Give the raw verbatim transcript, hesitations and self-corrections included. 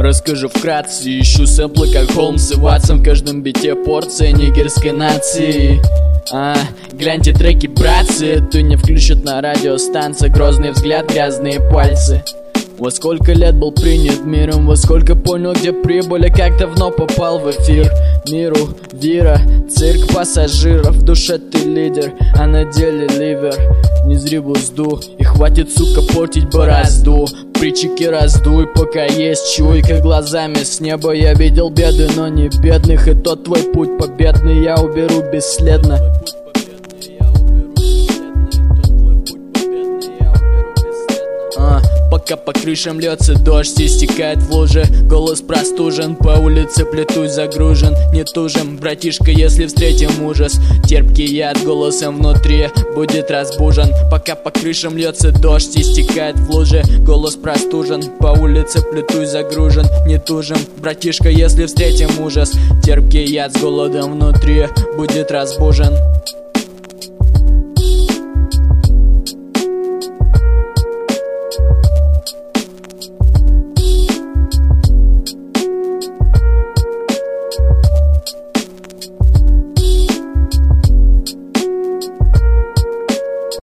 Расскажу вкратце, ищу сэмплы как Холмс и Ватсон. В каждом бите порция нигерской нации. А, гляньте треки, братцы, эту не включат на радиостанции. Грозный взгляд, грязные пальцы. Во сколько лет был принят миром, во сколько понял, где прибыль, а как давно попал в эфир. Миру вира, цирк пассажиров, в душе ты лидер, а на деле ливер. Не зри бузду, и хватит, сука, портить борозду. Причики раздуй, пока есть чуйка. Глазами с неба я видел беды, но не бедных. И тот твой путь победный я уберу бесследно. Пока по крышам льется дождь и стекает в луже. Голос простужен, по улице плетусь загружен. Не тужим, братишка, если встретим ужас. Терпкий яд голосом внутри будет разбужен. Пока по крышам льется дождь и стекает в луже. Голос простужен, по улице плетусь загружен. Не тужим, братишка, если встретим ужас. Терпкий яд с голодом внутри будет разбужен.